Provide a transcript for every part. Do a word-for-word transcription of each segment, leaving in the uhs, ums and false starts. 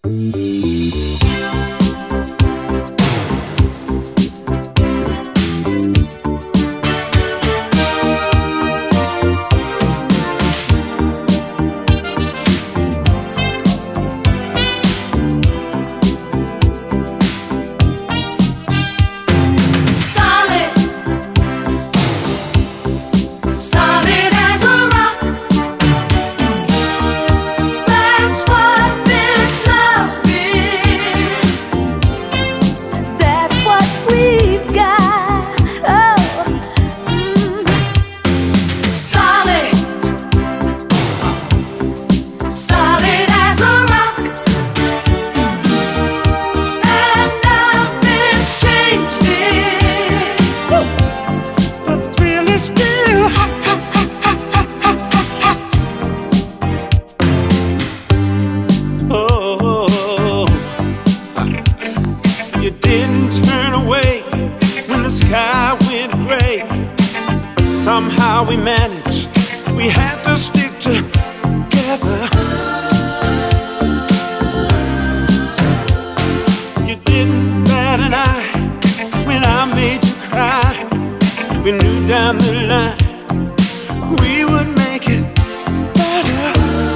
Somehow we managed, we had to stick together. You didn't bat an eye when I made you cry. We knew down the line we would make it better.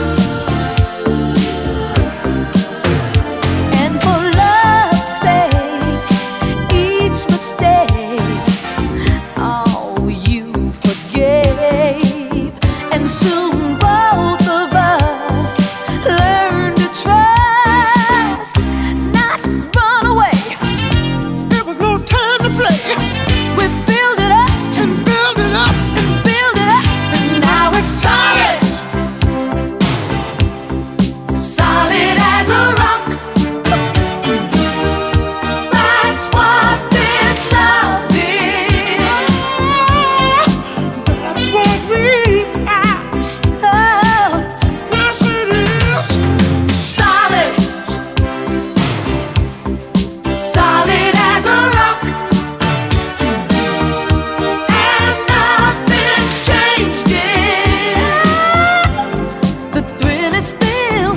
And for love's sake, each mistake, oh, you forgave. And soon both of us learned to trust, not run away. There was no time to play. We build it up And build it up. and build it up, and now it's solid, solid as a rock. That's what this love is. That's what we've got. Oh, Yes, it is. solid, solid as a rock, and nothing's changed it. The thrill is still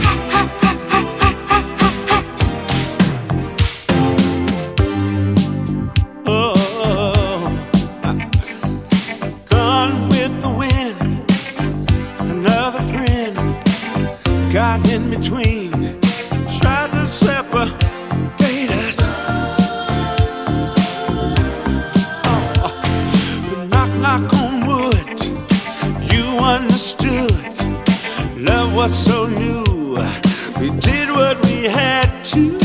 Oh, gone with the wind. Another friend got in between, tried to separate us. Oh, but knock, knock on wood, you understood. Love was so new, we did what we had to.